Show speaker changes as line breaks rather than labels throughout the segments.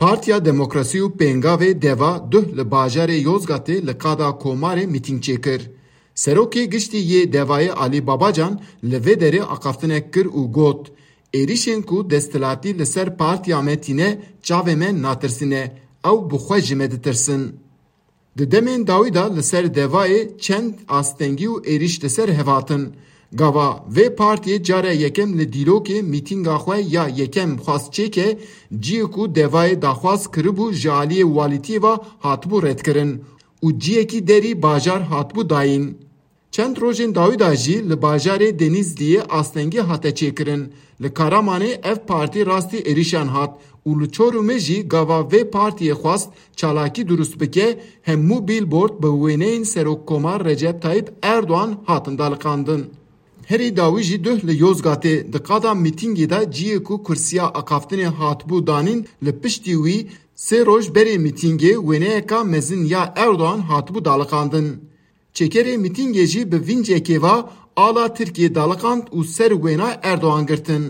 Partiya Demokrasî û Pêngavê Deva duh li bajarê Yozgatê li qada Komarê mîtîng çêkir. Serokê Giştî yê Devayê Alî Babacan li vê derê aqaftinek kir û got: êrişên ku desthilatî li ser partiya me tîne çavê me natirsîne, ew bi xwe ji me ditirsin. Di demên dawî da li ser Devayê çend astengî û êriş li ser hevatin. Gava vê partiyê cara yekem li dîlokê mîtînga xwe ya yekem xwast çêke, ciyê ku Devayê daxwaz kiribû ji aliyê walîtiyê ve hatibû redkirin û ciyekî derî bajar hatibû dayîn. Çend rojên dawî da jî li bajarê Denizliyê astengî hate çêkirin. Li Karamanê ev partî rastî êrişan hat û li Çorumê jî gava vê partiyê xwast çalakî durust bike, hemû bîlbord bi wêneyên Serokkomar Recep Tayyip Erdoğan hatin daliqandin. Herî dawî jî duh li Yozgatê di qada mîtîngê de ciyê ku kursiya aqaftinê hatibû danîn li piştî wî sê roj berê mîtîngê wêneyeka mezin ya Erdoğan hatibû daliqandin. Çekerê mîtîngê jî bi vîncekê ve ala Tirkiye daliqand û ser wêna Erdoğan girtin.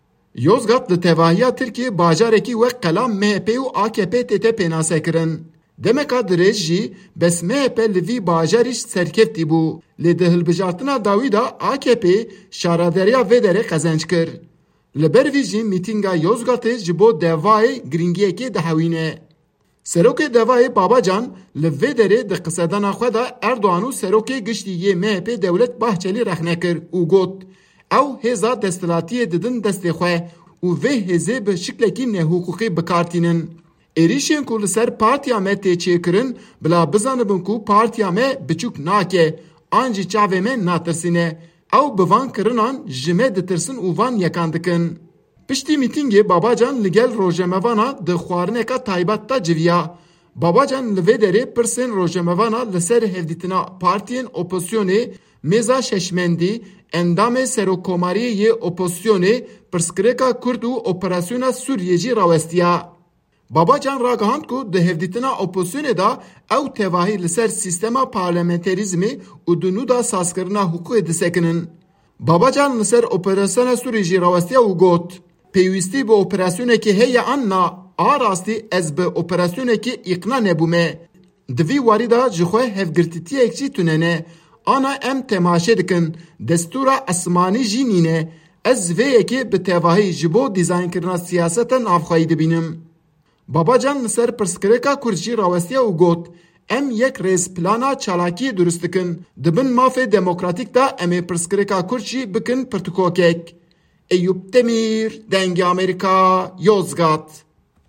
Yozgat li tevahiya Tirkiye bajarekî wek qela MHP û AKP tête pênasekirin. Demeka dirêj jî bes MHP li vî bajarî serkeftî bû. Lê di hilbijartina dawî da AKP şaraderiya vê derê qezenc kir. Li ber vî jî mîtînga Yozgatê ji bo Devayê giringiyekê dihewîne. Serokê Devayê Babacan li vê derê di qisedana xwe da Erdoğan û Serokê Giştî yê MHP Devlet Bahçelî rexne kir û got: ew hêza desthilatiyê didin destê xwe û vê hêzê bi şiklekî nehukukî bikartînin. Êrişên ku li ser partiya me tê çêkirin, bila bizanibin ku partiya me biçûk nake, an jî çavê me natirsîne. Ew bi van kirinan ji me ditirsin û van yekan dikin. Piştî mîtîngê Babacan li gel rojemevana di xwarineka taybet de civiya. Babacan li vê derê pirsên rojemevana li ser hevdîtina partiyên opozisyonê, mêza şeşmendî, endamê serokkomariyê yê opozisyonê, pirskirêka Kurd û operasyona Sûriyê jî rawestiya. Babacan ragihand ku di hevdîtina opozisyonê da ew tevahî li ser sîstema parlamenterîzmê û di nû da sazkirina hukukê disekinin. Babacan li ser operasyona Sûriyê jî rawestiya û got: pêwîstî bi operasyonekê heye an na, a rastî ez bi operasyonekê îqna nebûme. Di vî warî da ji xwe hevgirtîtiyek jî tunene. Ana em temaşe dikin, destûra esmanî jî nîne. Ez vê yekê bi tevahî ji bo dîzaynkirina siyaseta navxwayî dibînim. Babacan li ser pirskirêka Kurd jî rawestiya û got: em yek rêzplana çalakiyê durust dikin. Dibin mafê demokratîk da em ê pirskirêka Kurd jî bikin pirtûkokek. Eyüp Demir, Dengê Amerîka, Yozgat.